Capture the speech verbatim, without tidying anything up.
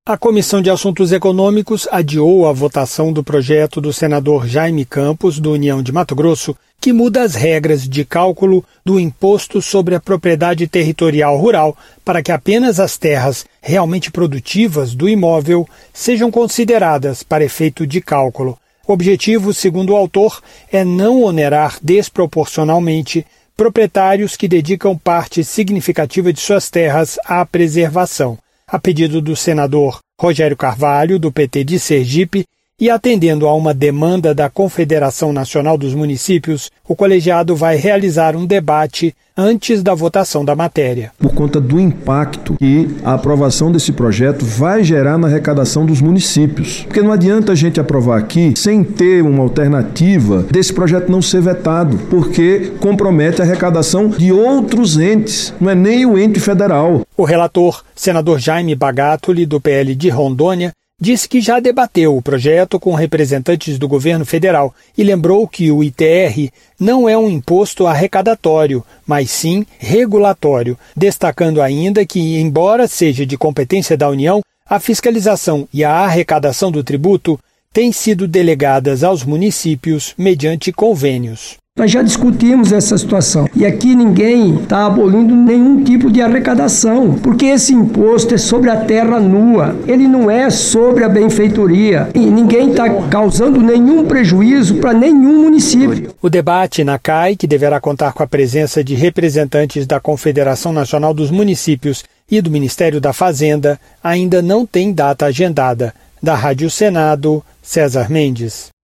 A Comissão de Assuntos Econômicos adiou a votação do projeto do senador Jaime Campos, do União de Mato Grosso, que muda as regras de cálculo do Imposto sobre a Propriedade Territorial Rural para que apenas as terras realmente produtivas do imóvel sejam consideradas para efeito de cálculo. O objetivo, segundo o autor, é não onerar desproporcionalmente proprietários que dedicam parte significativa de suas terras à preservação. A pedido do senador Rogério Carvalho, do P T de Sergipe, e atendendo a uma demanda da Confederação Nacional dos Municípios, o colegiado vai realizar um debate antes da votação da matéria. Por conta do impacto que a aprovação desse projeto vai gerar na arrecadação dos municípios. Porque não adianta a gente aprovar aqui sem ter uma alternativa desse projeto não ser vetado, porque compromete a arrecadação de outros entes, não é nem o ente federal. O relator, senador Jaime Bagatoli, do P L de Rondônia, disse que já debateu o projeto com representantes do governo federal e lembrou que o I T R não é um imposto arrecadatório, mas sim regulatório, destacando ainda que, embora seja de competência da União, a fiscalização e a arrecadação do tributo têm sido delegadas aos municípios mediante convênios. Nós já discutimos essa situação e aqui ninguém está abolindo nenhum tipo de arrecadação, porque esse imposto é sobre a terra nua, ele não é sobre a benfeitoria e ninguém está causando nenhum prejuízo para nenhum município. O debate na C A I, que deverá contar com a presença de representantes da Confederação Nacional dos Municípios e do Ministério da Fazenda, ainda não tem data agendada. Da Rádio Senado, César Mendes.